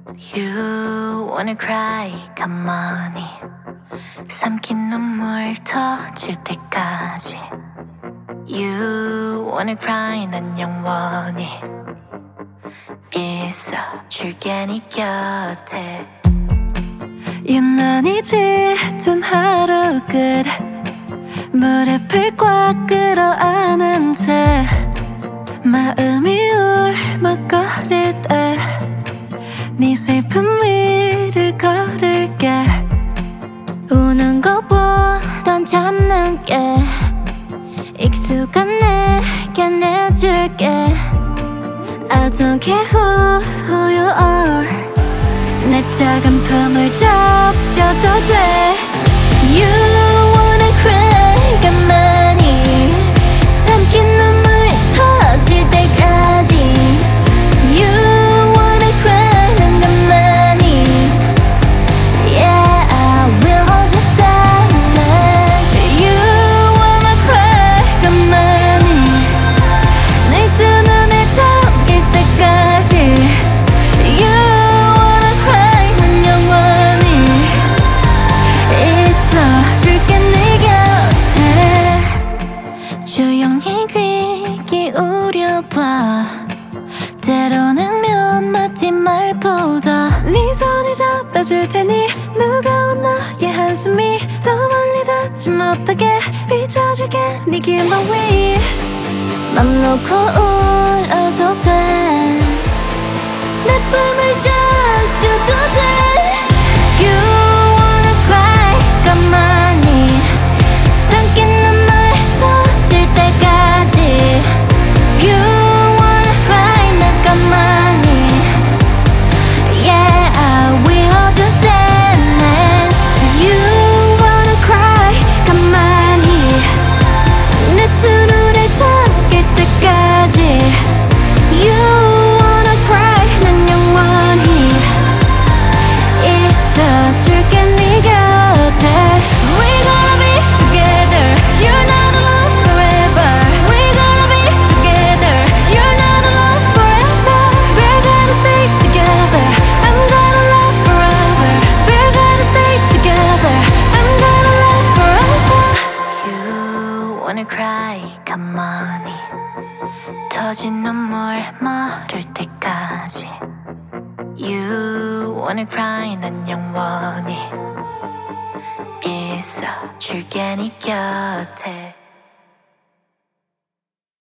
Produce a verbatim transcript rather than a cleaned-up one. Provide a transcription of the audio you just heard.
You wanna cry, come on. 삼킨 눈물 터질 때까지. You wanna cry, 난 영원히 있어줄게 네 곁에. 유난히 짙은 하루 끝 무릎을 꽉 끌어안은 채 마음이 울먹거릴 때 네 슬픔 위를 걸을게. 우는 것보단 참는 게 익숙한 내게 내줄게. I don't care who, who you are. 내 작은 품을 적셔도 돼. You wanna cry 가만히 삼킨 눈물 터질 때까지. You wanna cry 난 가만히. Yeah, I will hold your silence. You wanna cry 가만히 내 두 눈을 잠길 때까지. You wanna cry 난 영원히 있어줄게 네 곁에. 조용히 귀 기울여봐. 때로는 몇 마디 말보다 네 손을 잡아줄 테니 무거운 너의 한숨이 더 멀리 닿지 못하게 비춰줄게 네 긴 밤 위. 맘 놓고 울어도 돼. 내 품을 적셔도 돼. You wanna cry 가만히 삼킨 눈물 터질 때까지. You wanna cry 나 가만히. Yeah, I will hold your sadness. You wanna cry 가만히 내 두 눈을 잠길 때까지. You wanna cry 난 영원히 있어줄게 네 곁에. We're gonna be together. You're not alone forever. We're gonna be together. You're not alone forever. We're gonna stay together. I'm gonna love forever. We're gonna stay together. I'm gonna love forever. You wanna cry, come on. 터진 눈물 마를 때까지. You wanna cry, 난 영원히 있어줄게 네 곁에.